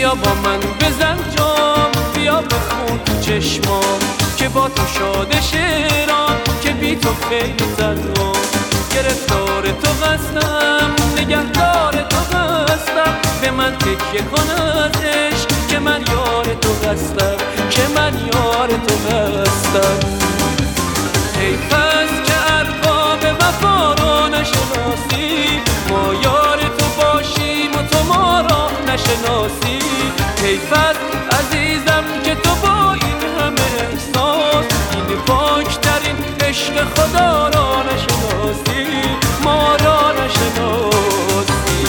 بیا با من بزن جام، بیا بخون تو چشمام که با تو شاده شیرام، که بی تو خیلی تنهام. گرفتار تو هستم، نگهدار تو هستم، به من تکیه کن از عشق که من یار تو هستم، که من یار تو هستم. حیف است که ارباب وفا را نشناسی، ما یار تو باشیم و تو ما را نشناسی. حیف است عزیزم که تو با این همه احساس، این پاکترین عشق خدا را نشناسی، ما را نشناسی.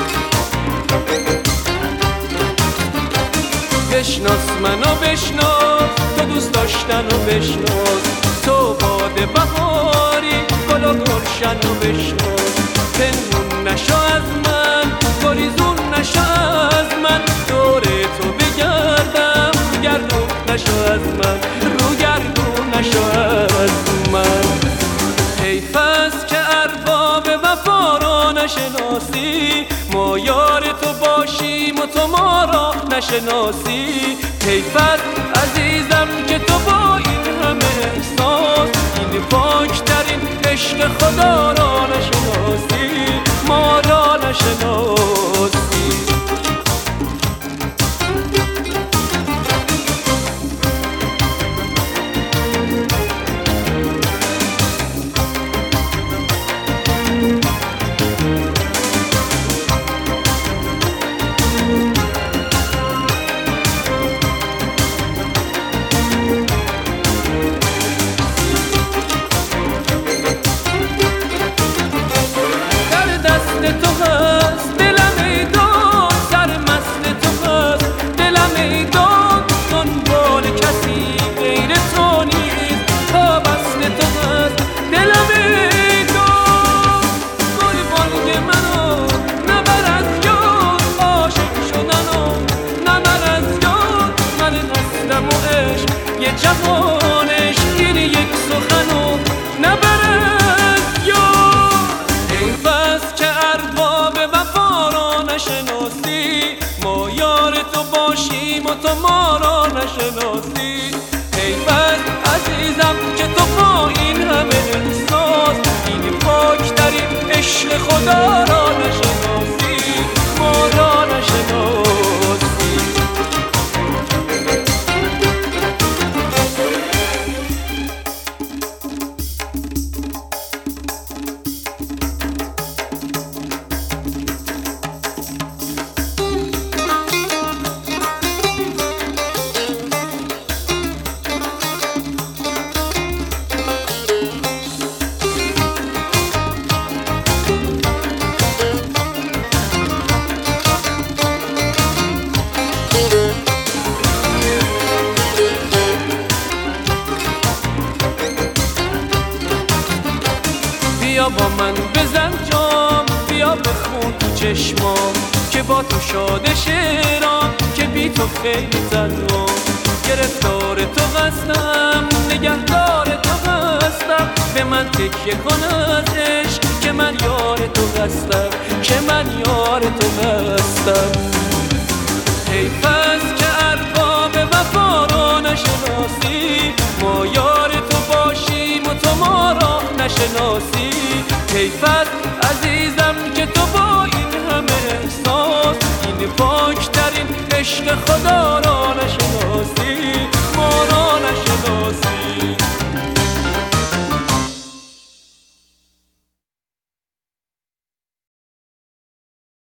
بشناس منو بشناس، تو دوست داشتن و بشناس، تو باد بهاری گل و گلشن و بشناس. پنهون نشو از من، گریزون نشو از من، دور تو بگردم، گردون نشو از من، رو گردون نشو از من. حیف است که ارباب وفا را نشناسی، ما یار تو باشیم و تو ما را نشناسی. حیف است عزیزم که تو با این همه احساس، این پاکترین عشق خدا را نشناسی، ما را نشناسی. تو هست دلم ایدان، سرمست تو هست دلم ایدان، دنبال کسی غیر تو نیست، پابست تو هست دلم ایدان. گلبانگ منو نبر از یاد، عاشق شدنو نبر از یاد، من هستم و عشق یه جهان عشق، این یک سخنو نبر از یاد. حیف است که ارباب وفا را نشناسی، ما یار تو باشیم و تو ما را نشناسی. حیف است عزیزم که تو با این همه احساس، این پاکترین عشق خدا را نشناسی، ما را نشناسی. بیا با من بزن جام، بیا بخون تو چشمام که با تو شاده شیرام، که بی تو خیلی تنهام. گرفتار تو هستم، نگهدار تو هستم، به من تکیه کن از عشق که من یار تو هستم، که من یار تو هستم. حیف است که ارباب وفا را نشناسی، ما یار تو باشیم و تو ما را نشناسی. حیف است عزیزم که تو با این همه احساس، این پاکترین عشق خدا